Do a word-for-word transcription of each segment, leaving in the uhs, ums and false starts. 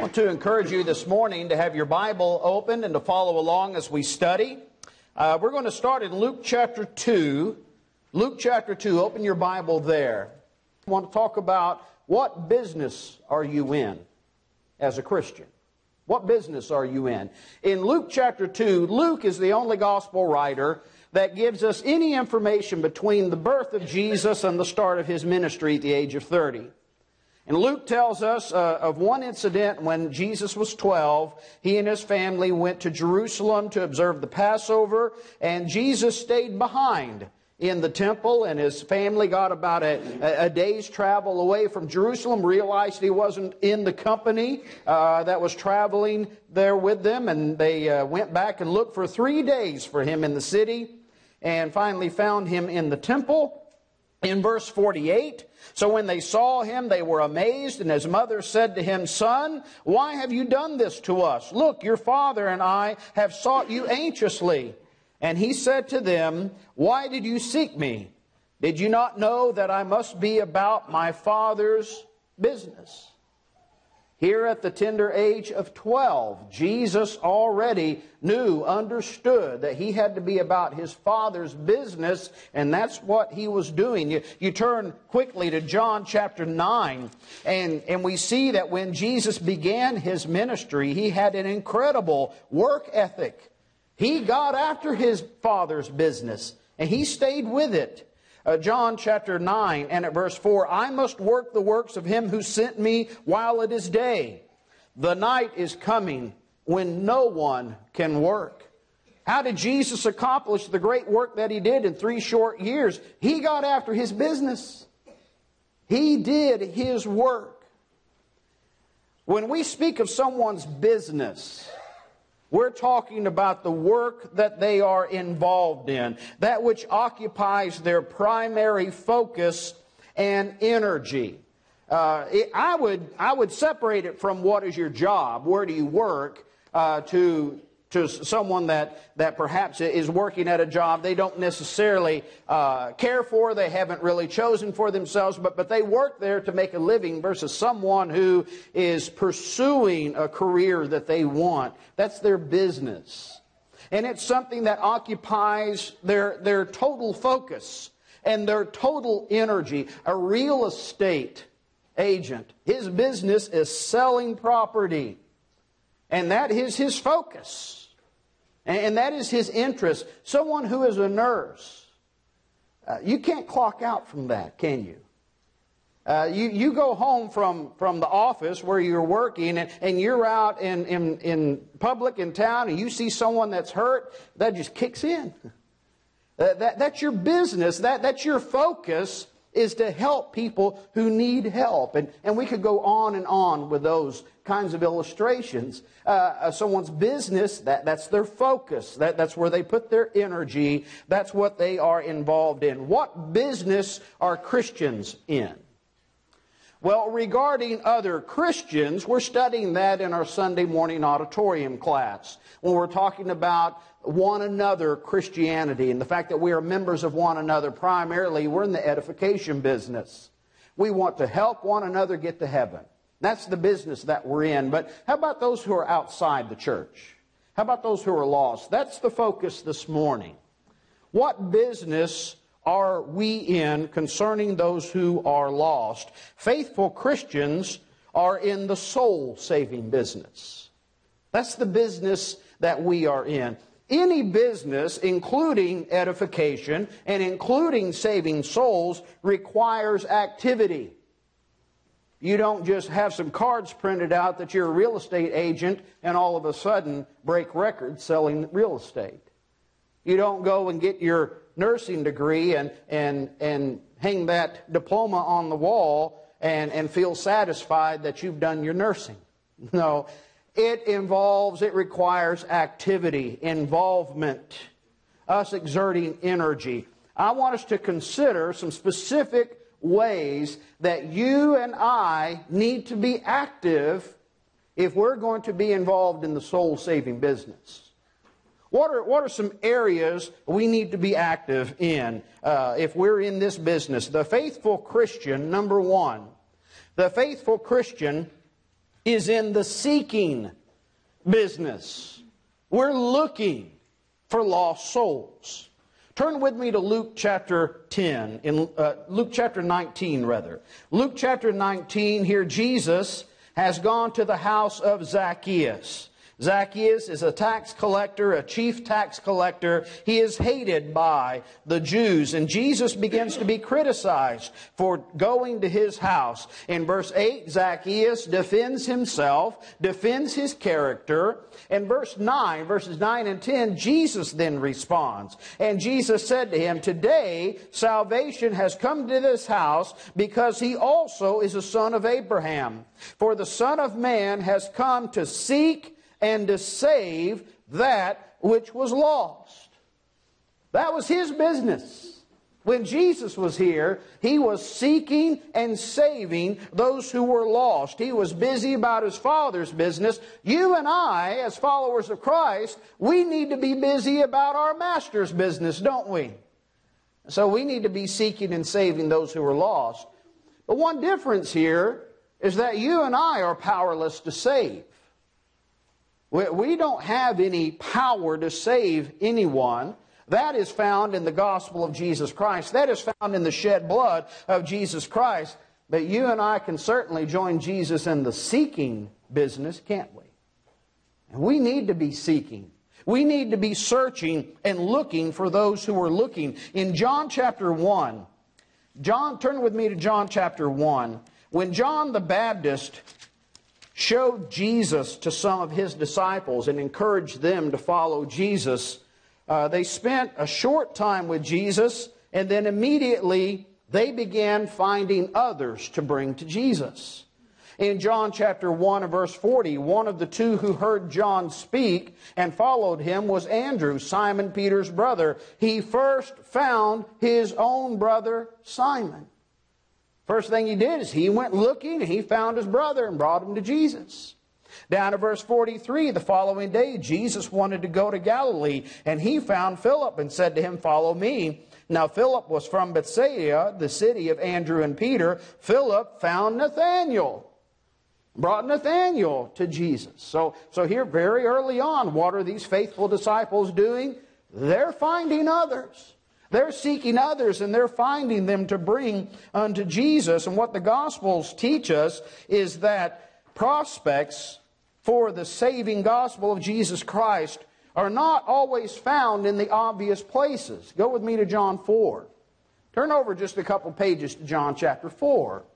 I want to encourage you this morning to have your Bible open and to follow along as we study. Uh, we're going to start in Luke chapter two. Luke chapter two, open your Bible there. I want to talk about what business are you in as a Christian? What business are you in? In Luke chapter two, Luke is the only gospel writer that gives us any information between the birth of Jesus and the start of his ministry at the age of thirty. And Luke tells us uh, of one incident when Jesus was twelve. He and his family went to Jerusalem to observe the Passover, and Jesus stayed behind in the temple, and his family got about a, a day's travel away from Jerusalem, realized he wasn't in the company uh, that was traveling there with them, and they uh, went back and looked for three days for him in the city, and finally found him in the temple. In verse forty-eight, so when they saw him, they were amazed, and his mother said to him, "Son, why have you done this to us? Look, your father and I have sought you anxiously." And he said to them, "Why did you seek me? Did you not know that I must be about my Father's business?" Here at the tender age of twelve, Jesus already knew, understood that he had to be about his Father's business, and that's what he was doing. You, you turn quickly to John chapter nine, and, and we see that when Jesus began his ministry, he had an incredible work ethic. He got after his Father's business, and he stayed with it. Uh, John chapter nine and at verse four, "I must work the works of him who sent me while it is day. The night is coming when no one can work." How did Jesus accomplish the great work that he did in three short years? He got after his business. He did his work. When we speak of someone's business, we're talking about the work that they are involved in, that which occupies their primary focus and energy. Uh, it, I would I would separate it from what is your job, where do you work, uh, to to someone that, that perhaps is working at a job they don't necessarily uh, care for, they haven't really chosen for themselves, but, but they work there to make a living, versus someone who is pursuing a career that they want. That's their business. And it's something that occupies their, their total focus and their total energy. A real estate agent, his business is selling property, and that is his focus. And that is his interest. Someone who is a nurse, uh, you can't clock out from that, can you? Uh, you, you go home from, from the office where you're working, and, and you're out in, in, in public in town, and you see someone that's hurt, that just kicks in. Uh, that, that's your business. That, that's your focus, is to help people who need help. And, and we could go on and on with those kinds of illustrations. Uh, someone's business, that, that's their focus. That, that's where they put their energy. That's what they are involved in. What business are Christians in? Well, regarding other Christians, we're studying that in our Sunday morning auditorium class, when we're talking about one another Christianity and the fact that we are members of one another. Primarily, we're in the edification business. We want to help one another get to heaven. That's the business that we're in. But how about those who are outside the church? How about those who are lost? That's the focus this morning. What business are we in concerning those who are lost? Faithful Christians are in the soul-saving business. That's the business that we are in. Any business, including edification and including saving souls, requires activity. You don't just have some cards printed out that you're a real estate agent and all of a sudden break records selling real estate. You don't go and get your nursing degree and, and, and hang that diploma on the wall and, and feel satisfied that you've done your nursing. No, it involves, it requires activity, involvement, us exerting energy. I want us to consider some specific ways that you and I need to be active if we're going to be involved in the soul-saving business. What are, what are some areas we need to be active in uh, if we're in this business? The faithful Christian, number one. The faithful Christian is in the seeking business. We're looking for lost souls. Turn with me to Luke chapter ten, in uh, Luke chapter nineteen rather. Luke chapter nineteen, here Jesus has gone to the house of Zacchaeus. Zacchaeus is a tax collector, a chief tax collector. He is hated by the Jews, and Jesus begins to be criticized for going to his house. In verse eight, Zacchaeus defends himself, defends his character. In verse nine, verses nine and ten, Jesus then responds. And Jesus said to him, "Today salvation has come to this house, because he also is a son of Abraham. For the Son of Man has come to seek and to save that which was lost." That was his business. When Jesus was here, he was seeking and saving those who were lost. He was busy about his Father's business. You and I, as followers of Christ, we need to be busy about our Master's business, don't we? So we need to be seeking and saving those who are lost. But one difference here is that you and I are powerless to save. We don't have any power to save anyone. That is found in the gospel of Jesus Christ. That is found in the shed blood of Jesus Christ. But you and I can certainly join Jesus in the seeking business, can't we? And we need to be seeking. We need to be searching and looking for those who are looking. In John chapter one, John, turn with me to John chapter one. When John the Baptist showed Jesus to some of his disciples and encouraged them to follow Jesus, uh, they spent a short time with Jesus, and then immediately they began finding others to bring to Jesus. In John chapter one and verse forty, one of the two who heard John speak and followed him was Andrew, Simon Peter's brother. He first found his own brother Simon. First thing he did is he went looking, and he found his brother and brought him to Jesus. Down to verse forty-three, the following day, Jesus wanted to go to Galilee, and he found Philip and said to him, "Follow me." Now Philip was from Bethsaida, the city of Andrew and Peter. Philip found Nathanael, brought Nathanael to Jesus. So, so here very early on, what are these faithful disciples doing? They're finding others. They're seeking others, and they're finding them to bring unto Jesus. And what the Gospels teach us is that prospects for the saving gospel of Jesus Christ are not always found in the obvious places. Go with me to John four. Turn over just a couple pages to John chapter four.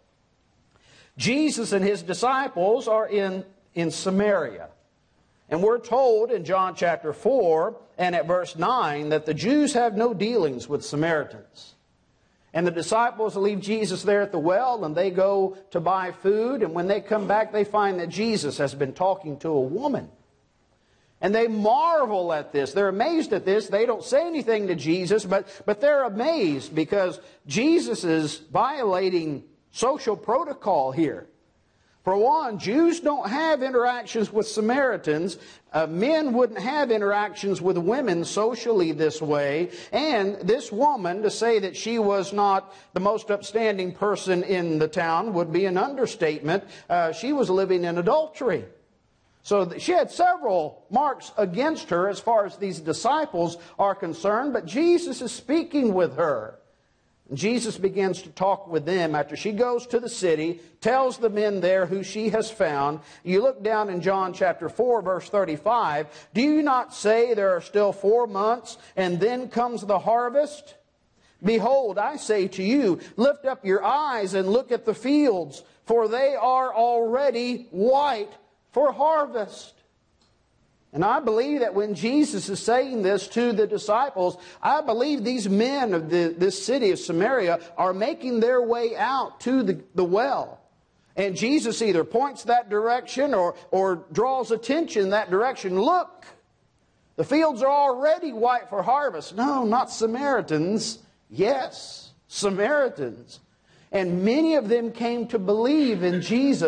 Jesus and his disciples are in, in Samaria. And we're told in John chapter four and at verse nine that the Jews have no dealings with Samaritans. And the disciples leave Jesus there at the well, and they go to buy food. And when they come back, they find that Jesus has been talking to a woman. And they marvel at this. They're amazed at this. They don't say anything to Jesus, but, but they're amazed because Jesus is violating social protocol here. For one, Jews don't have interactions with Samaritans. Uh, men wouldn't have interactions with women socially this way. And this woman, to say that she was not the most upstanding person in the town would be an understatement. Uh, she was living in adultery. So she had several marks against her as far as these disciples are concerned. But Jesus is speaking with her. Jesus begins to talk with them after she goes to the city, tells the men there who she has found. You look down in John chapter four, verse thirty-five. Do you not say there are still four months, and then comes the harvest? Behold, I say to you, lift up your eyes and look at the fields, for they are already white for harvest. And I believe that when Jesus is saying this to the disciples, I believe these men of the, this city of Samaria are making their way out to the, the well. And Jesus either points that direction or, or draws attention in that direction. Look, the fields are already white for harvest. No, not Samaritans. Yes, Samaritans. And many of them came to believe in Jesus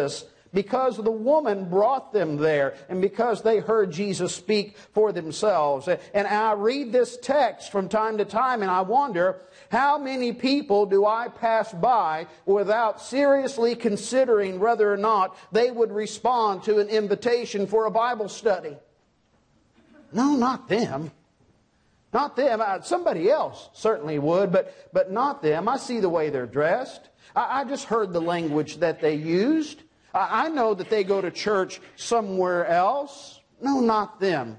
because the woman brought them there and because they heard Jesus speak for themselves. And I read this text from time to time and I wonder, how many people do I pass by without seriously considering whether or not they would respond to an invitation for a Bible study? No, not them. Not them. Somebody else certainly would, but, but not them. I see the way they're dressed. I, I just heard the language that they used. I, I know that they go to church somewhere else. No, not them.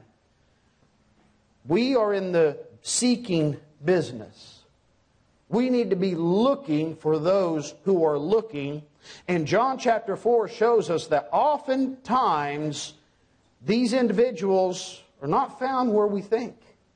We are in the seeking business. We need to be looking for those who are looking. And John chapter four shows us that oftentimes these individuals are not found where we think.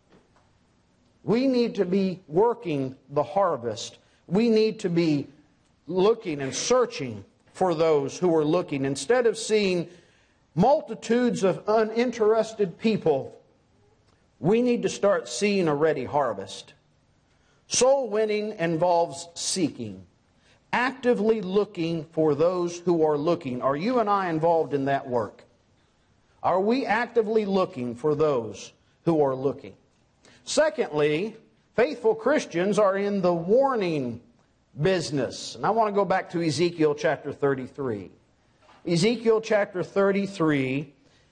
We need to be working the harvest. We need to be looking and searching for those who are looking. Instead of seeing multitudes of uninterested people, we need to start seeing a ready harvest. Soul winning involves seeking, actively looking for those who are looking. Are you and I involved in that work? Are we actively looking for those who are looking? Secondly, faithful Christians are in the warning business. And I want to go back to Ezekiel chapter thirty-three. Ezekiel chapter thirty-three.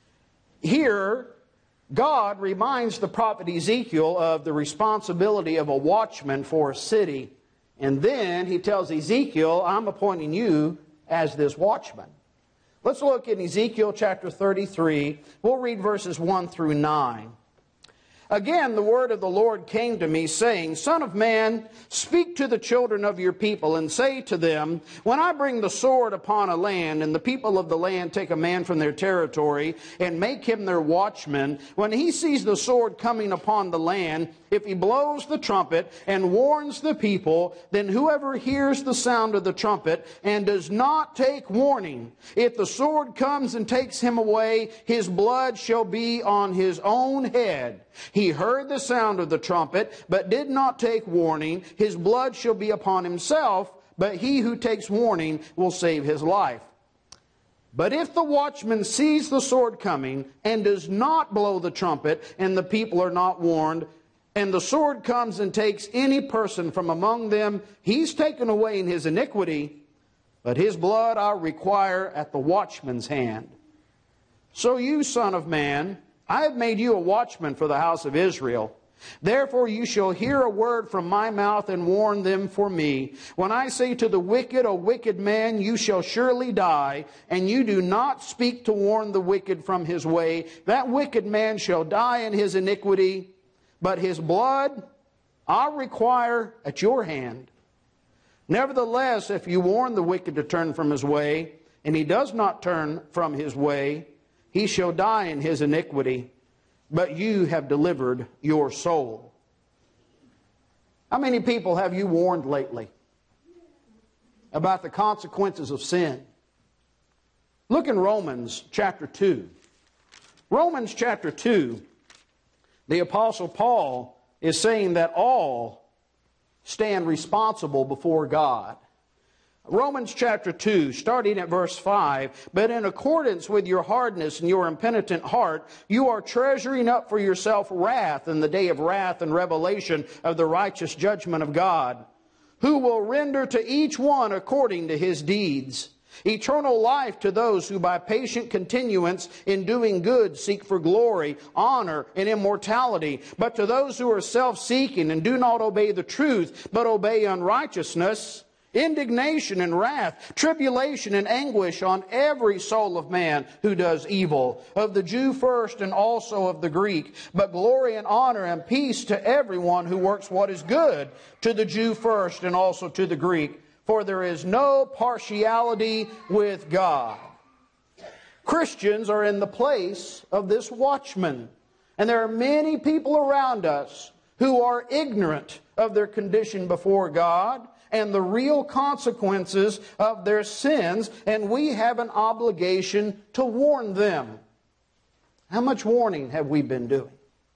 Here, God reminds the prophet Ezekiel of the responsibility of a watchman for a city. And then he tells Ezekiel, I'm appointing you as this watchman. Let's look in Ezekiel chapter thirty-three. We'll read verses one through nine. Again, the word of the Lord came to me, saying, Son of man, speak to the children of your people, and say to them, when I bring the sword upon a land, and the people of the land take a man from their territory, and make him their watchman, when he sees the sword coming upon the land, if he blows the trumpet and warns the people, then whoever hears the sound of the trumpet and does not take warning, if the sword comes and takes him away, his blood shall be on his own head. He heard the sound of the trumpet, but did not take warning. His blood shall be upon himself, but he who takes warning will save his life. But if the watchman sees the sword coming and does not blow the trumpet, and the people are not warned, and the sword comes and takes any person from among them, he's taken away in his iniquity, but his blood I'll require at the watchman's hand. So you, son of man, I have made you a watchman for the house of Israel. Therefore you shall hear a word from my mouth and warn them for me. When I say to the wicked, O wicked man, you shall surely die, and you do not speak to warn the wicked from his way, that wicked man shall die in his iniquity, but his blood I'll require at your hand. Nevertheless, if you warn the wicked to turn from his way, and he does not turn from his way, he shall die in his iniquity, but you have delivered your soul. How many people have you warned lately about the consequences of sin? Look in Romans chapter two. Romans chapter two, the Apostle Paul is saying that all stand responsible before God. Romans chapter two, starting at verse five, but in accordance with your hardness and your impenitent heart, you are treasuring up for yourself wrath in the day of wrath and revelation of the righteous judgment of God, who will render to each one according to his deeds. Eternal life to those who by patient continuance in doing good seek for glory, honor, and immortality. But to those who are self-seeking and do not obey the truth, but obey unrighteousness, indignation and wrath, tribulation and anguish on every soul of man who does evil, of the Jew first and also of the Greek. But glory and honor and peace to everyone who works what is good, to the Jew first and also to the Greek. For there is no partiality with God. Christians are in the place of this watchman. And there are many people around us who are ignorant of their condition before God and the real consequences of their sins, and we have an obligation to warn them. How much warning have we been doing?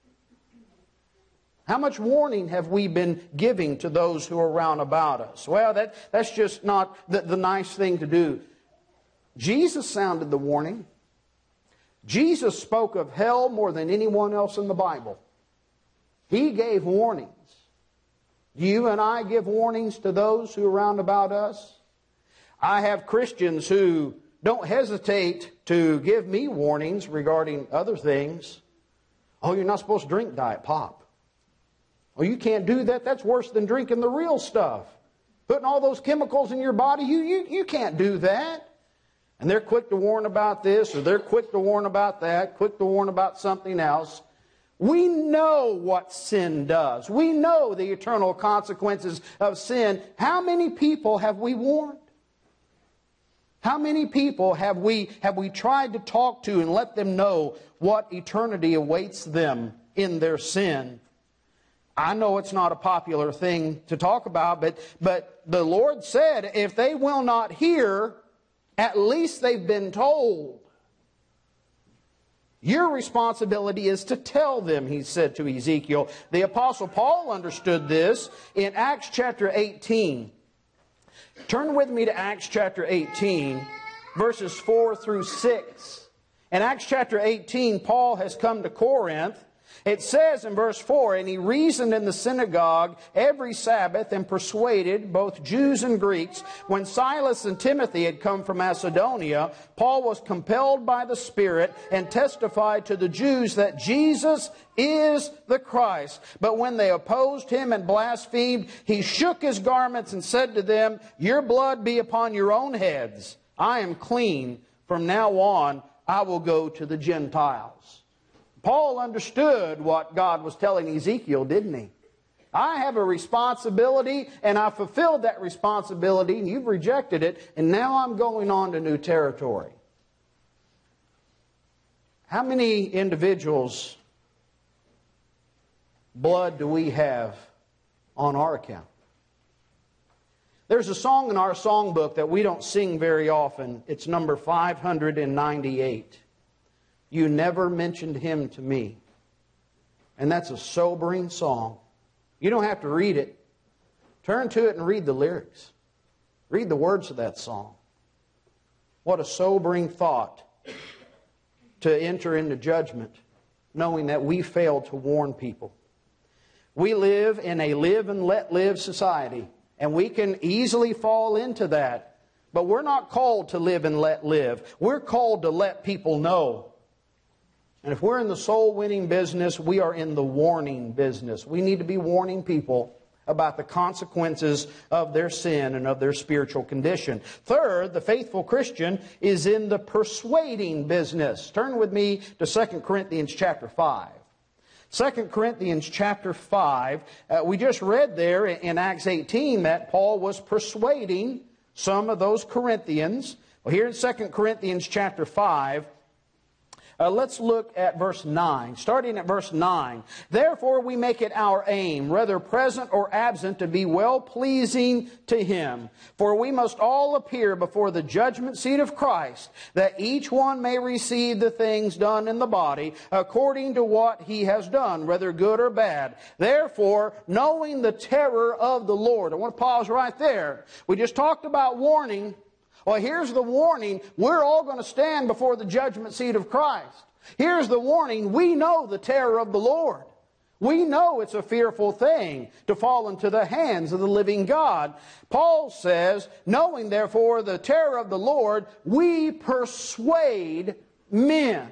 How much warning have we been giving to those who are round about us? Well, that, that's just not the, the nice thing to do. Jesus sounded the warning. Jesus spoke of hell more than anyone else in the Bible. He gave warnings. You and I give warnings to those who are round about us. I have Christians who don't hesitate to give me warnings regarding other things. Oh, you're not supposed to drink Diet Pop. Oh, you can't do that. That's worse than drinking the real stuff. Putting all those chemicals in your body, you, you, you can't do that. And they're quick to warn about this, or they're quick to warn about that, quick to warn about something else. We know what sin does. We know the eternal consequences of sin. How many people have we warned? How many people have we, have we tried to talk to and let them know what eternity awaits them in their sin? I know it's not a popular thing to talk about, but, but the Lord said, if they will not hear, at least they've been told. Your responsibility is to tell them, he said to Ezekiel. The Apostle Paul understood this in Acts chapter eighteen. Turn with me to Acts chapter eighteen, verses four through six. In Acts chapter eighteen, Paul has come to Corinth. It says in verse four, and he reasoned in the synagogue every Sabbath and persuaded both Jews and Greeks. When Silas and Timothy had come from Macedonia, Paul was compelled by the Spirit and testified to the Jews that Jesus is the Christ. But when they opposed him and blasphemed, he shook his garments and said to them, your blood be upon your own heads. I am clean. From now on, I will go to the Gentiles. Paul understood what God was telling Ezekiel, didn't he? I have a responsibility, and I fulfilled that responsibility, and you've rejected it, and now I'm going on to new territory. How many individuals' blood do we have on our account? There's a song in our songbook that we don't sing very often. It's number five hundred ninety-eight. You never mentioned him to me. And that's a sobering song. You don't have to read it. Turn to it and read the lyrics. Read the words of that song. What a sobering thought to enter into judgment, knowing that we failed to warn people. We live in a live and let live society, and we can easily fall into that. But we're not called to live and let live. We're called to let people know. And if we're in the soul-winning business, we are in the warning business. We need to be warning people about the consequences of their sin and of their spiritual condition. Third, the faithful Christian is in the persuading business. Turn with me to Second Corinthians chapter five. Second Corinthians chapter five, uh, we just read there in Acts eighteen that Paul was persuading some of those Corinthians. Well, here in Second Corinthians chapter five, Uh, let's look at verse nine. Starting at verse nine. Therefore we make it our aim, whether present or absent, to be well-pleasing to Him. For we must all appear before the judgment seat of Christ, that each one may receive the things done in the body, according to what he has done, whether good or bad. Therefore, knowing the terror of the Lord. I want to pause right there. We just talked about warning. Well, here's the warning. We're all going to stand before the judgment seat of Christ. Here's the warning. We know the terror of the Lord. We know it's a fearful thing to fall into the hands of the living God. Paul says, knowing therefore the terror of the Lord, we persuade men.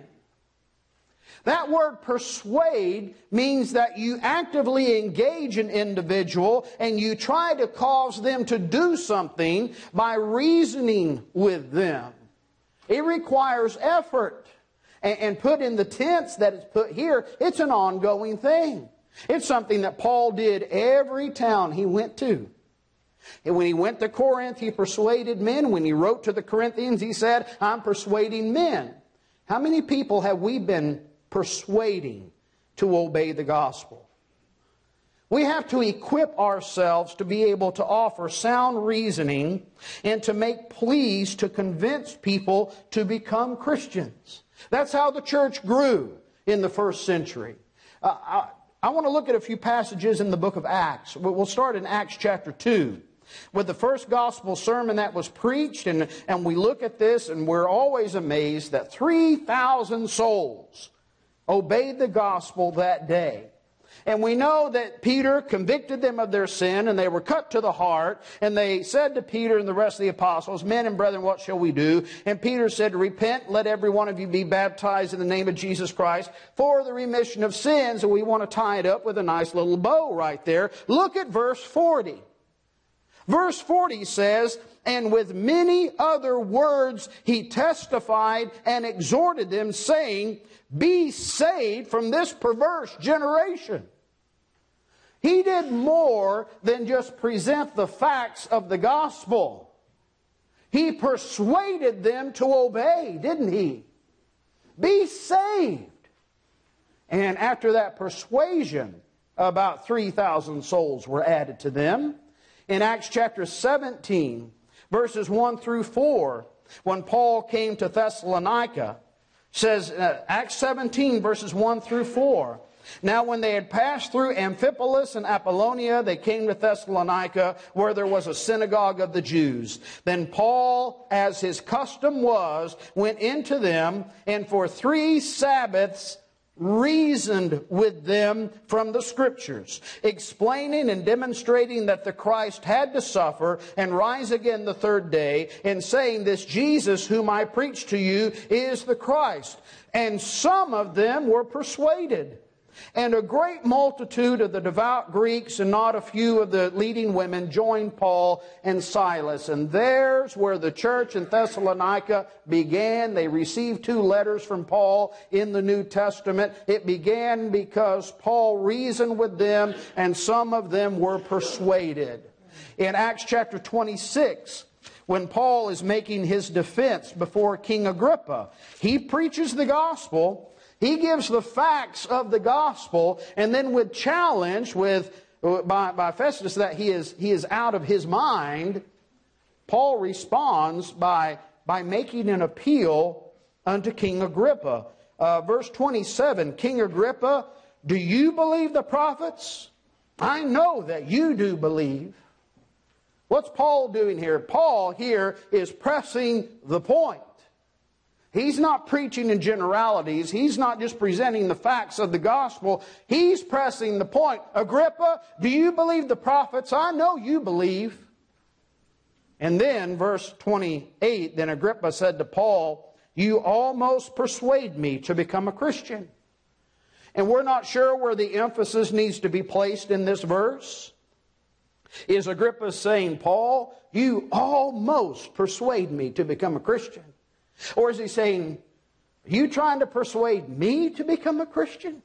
That word persuade means that you actively engage an individual and you try to cause them to do something by reasoning with them. It requires effort. And put in the tense that it's put here, it's an ongoing thing. It's something that Paul did every town he went to. And when he went to Corinth, he persuaded men. When he wrote to the Corinthians, he said, I'm persuading men. How many people have we been persuading to obey the gospel? We have to equip ourselves to be able to offer sound reasoning and to make pleas to convince people to become Christians. That's how the church grew in the first century. Uh, I, I want to look at a few passages in the book of Acts. We'll start in Acts chapter two. with the first gospel sermon that was preached, and, and we look at this and we're always amazed that three thousand souls obeyed the gospel that day. And we know that Peter convicted them of their sin, and they were cut to the heart. And they said to Peter and the rest of the apostles, "Men and brethren, what shall we do?" And Peter said, "Repent, let every one of you be baptized in the name of Jesus Christ for the remission of sins." And we want to tie it up with a nice little bow right there. Look at verse forty. Verse forty says, "And with many other words he testified and exhorted them, saying, Be saved from this perverse generation." He did more than just present the facts of the gospel. He persuaded them to obey, didn't he? Be saved. And after that persuasion, about three thousand souls were added to them. In Acts chapter seventeen, verses one through four, when Paul came to Thessalonica, says, uh, Acts seventeen, verses one through four, "Now when they had passed through Amphipolis and Apollonia, they came to Thessalonica, where there was a synagogue of the Jews. Then Paul, as his custom was, went into them, and for three Sabbaths reasoned with them from the Scriptures, explaining and demonstrating that the Christ had to suffer and rise again the third day, and saying, This Jesus whom I preach to you is the Christ. And some of them were persuaded. And a great multitude of the devout Greeks and not a few of the leading women joined Paul and Silas." And there's where the church in Thessalonica began. They received two letters from Paul in the New Testament. It began because Paul reasoned with them, and some of them were persuaded. In Acts chapter twenty-six, when Paul is making his defense before King Agrippa, he preaches the gospel. He gives the facts of the gospel, and then with challenge with, by, by Festus that he is, he is out of his mind, Paul responds by, by making an appeal unto King Agrippa. Uh, verse twenty-seven, "King Agrippa, do you believe the prophets? I know that you do believe." What's Paul doing here? Paul here is pressing the point. He's not preaching in generalities. He's not just presenting the facts of the gospel. He's pressing the point. "Agrippa, do you believe the prophets? I know you believe." And then, verse twenty-eight, "Then Agrippa said to Paul, You almost persuade me to become a Christian." And we're not sure where the emphasis needs to be placed in this verse. Is Agrippa saying, "Paul, you almost persuade me to become a Christian"? Or is he saying, "Are you trying to persuade me to become a Christian?"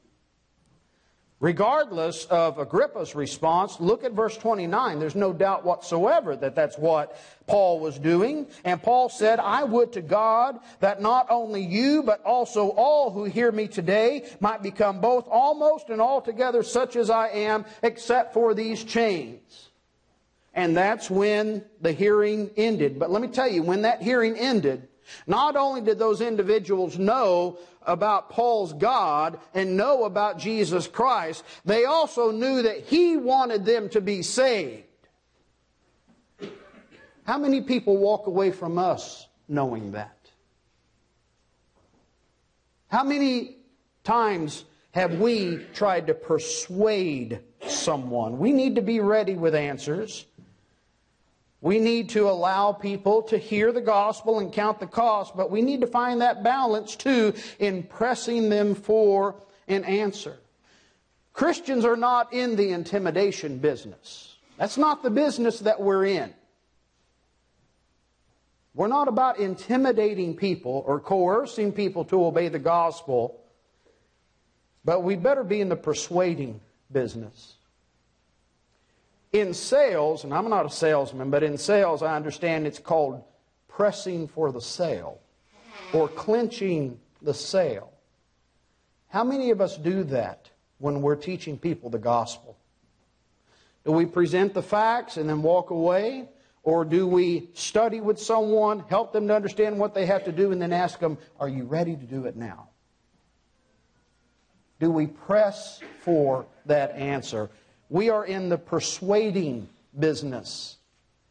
Regardless of Agrippa's response, look at verse twenty-nine. There's no doubt whatsoever that that's what Paul was doing. And Paul said, "I would to God that not only you, but also all who hear me today might become both almost and altogether such as I am, except for these chains." And that's when the hearing ended. But let me tell you, when that hearing ended, not only did those individuals know about Paul's God and know about Jesus Christ, they also knew that he wanted them to be saved. How many people walk away from us knowing that? How many times have we tried to persuade someone? We need to be ready with answers. We need to allow people to hear the gospel and count the cost, but we need to find that balance too in pressing them for an answer. Christians are not in the intimidation business. That's not the business that we're in. We're not about intimidating people or coercing people to obey the gospel, but we better be in the persuading business. In sales, and I'm not a salesman, but in sales I understand it's called pressing for the sale or clinching the sale. How many of us do that when we're teaching people the gospel? Do we present the facts and then walk away? Or do we study with someone, help them to understand what they have to do, and then ask them, "Are you ready to do it now?" Do we press for that answer? We are in the persuading business.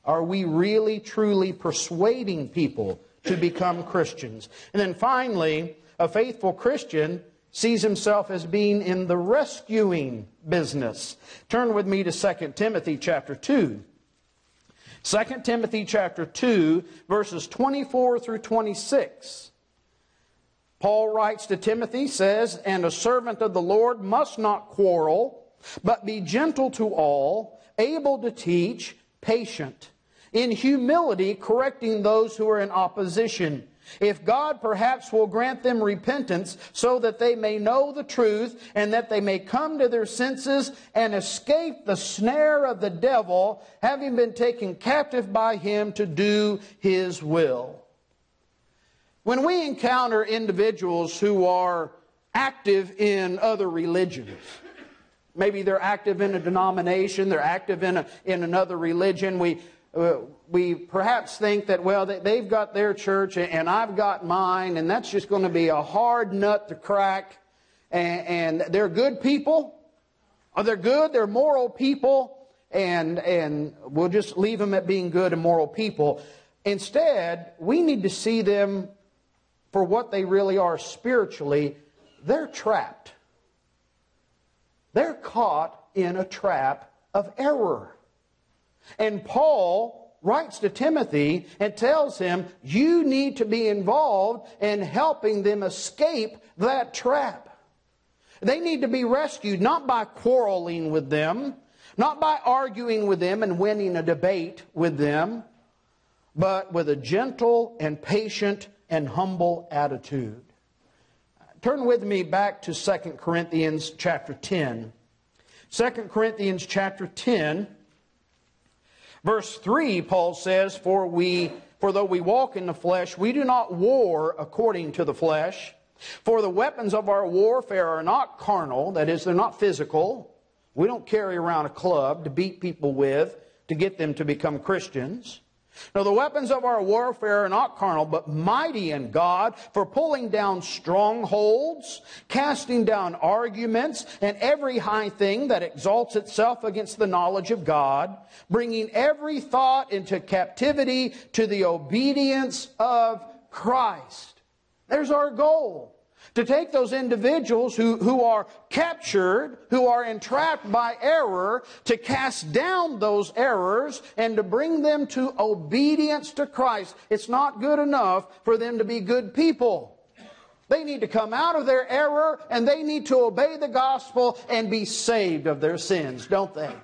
Are we really, truly persuading people to become Christians? And then finally, a faithful Christian sees himself as being in the rescuing business. Turn with me to Second Timothy chapter two. Second Timothy chapter two, verses twenty-four through twenty-six. Paul writes to Timothy, says, "And a servant of the Lord must not quarrel, but be gentle to all, able to teach, patient, in humility correcting those who are in opposition. If God perhaps will grant them repentance, so that they may know the truth, and that they may come to their senses and escape the snare of the devil, having been taken captive by him to do his will." When we encounter individuals who are active in other religions, maybe they're active in a denomination, they're active in, a, in another religion, we Uh, we perhaps think that, well, they, they've got their church and I've got mine, and that's just going to be a hard nut to crack. And, and they're good people. Or they're good, they're moral people, and, and we'll just leave them at being good and moral people. Instead, we need to see them for what they really are spiritually. They're trapped. They're caught in a trap of error. And Paul writes to Timothy and tells him, you need to be involved in helping them escape that trap. They need to be rescued, not by quarreling with them, not by arguing with them and winning a debate with them, but with a gentle and patient and humble attitude. Turn with me back to Second Corinthians chapter ten. Second Corinthians chapter ten. Verse three, Paul says, For we, for though we walk in the flesh, we do not war according to the flesh. For the weapons of our warfare are not carnal, that is, they're not physical. We don't carry around a club to beat people with to get them to become Christians. Now, the weapons of our warfare are not carnal, but mighty in God for pulling down strongholds, casting down arguments, and every high thing that exalts itself against the knowledge of God, bringing every thought into captivity to the obedience of Christ. There's our goal. To take those individuals who, who are captured, who are entrapped by error, to cast down those errors and to bring them to obedience to Christ. It's not good enough for them to be good people. They need to come out of their error and they need to obey the gospel and be saved of their sins, don't they?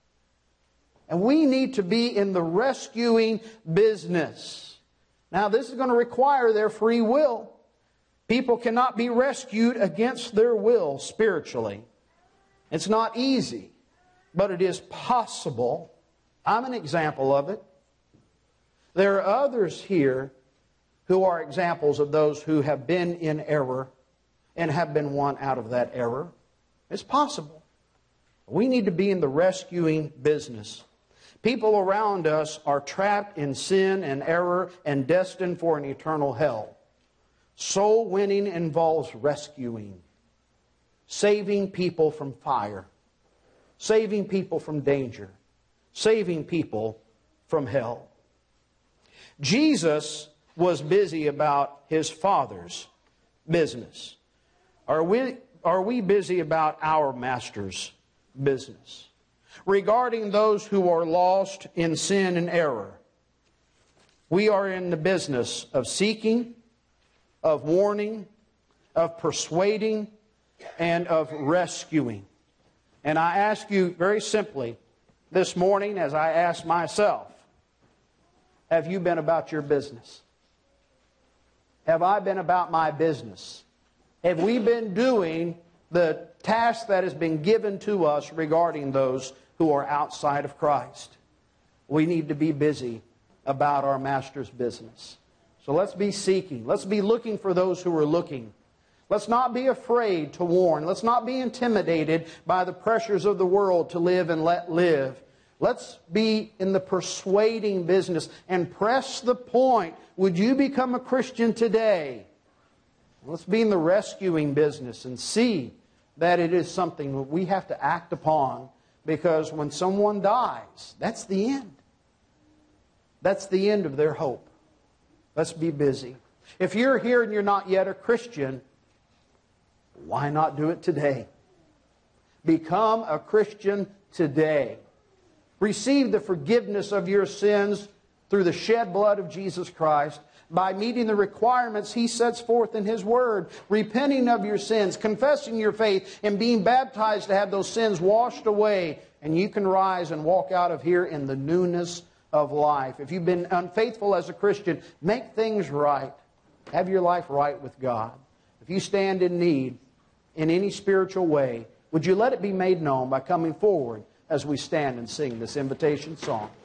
And we need to be in the rescuing business. Now, this is going to require their free will. People cannot be rescued against their will spiritually. It's not easy, but it is possible. I'm an example of it. There are others here who are examples of those who have been in error and have been won out of that error. It's possible. We need to be in the rescuing business. People around us are trapped in sin and error and destined for an eternal hell. Soul winning involves rescuing, saving people from fire, saving people from danger, saving people from hell. Jesus was busy about His Father's business. Are we, are we busy about our Master's business? Regarding those who are lost in sin and error, we are in the business of seeking, of warning, of persuading, and of rescuing. And I ask you very simply this morning, as I ask myself, have you been about your business? Have I been about my business? Have we been doing the task that has been given to us regarding those who are outside of Christ? We need to be busy about our Master's business. So let's be seeking. Let's be looking for those who are looking. Let's not be afraid to warn. Let's not be intimidated by the pressures of the world to live and let live. Let's be in the persuading business and press the point. Would you become a Christian today? Let's be in the rescuing business and see that it is something that we have to act upon, because when someone dies, that's the end. That's the end of their hope. Let's be busy. If you're here and you're not yet a Christian, why not do it today? Become a Christian today. Receive the forgiveness of your sins through the shed blood of Jesus Christ by meeting the requirements He sets forth in His Word, repenting of your sins, confessing your faith, and being baptized to have those sins washed away, and you can rise and walk out of here in the newness of life. If you've been unfaithful as a Christian, make things right. Have your life right with God. If you stand in need in any spiritual way, would you let it be made known by coming forward as we stand and sing this invitation song?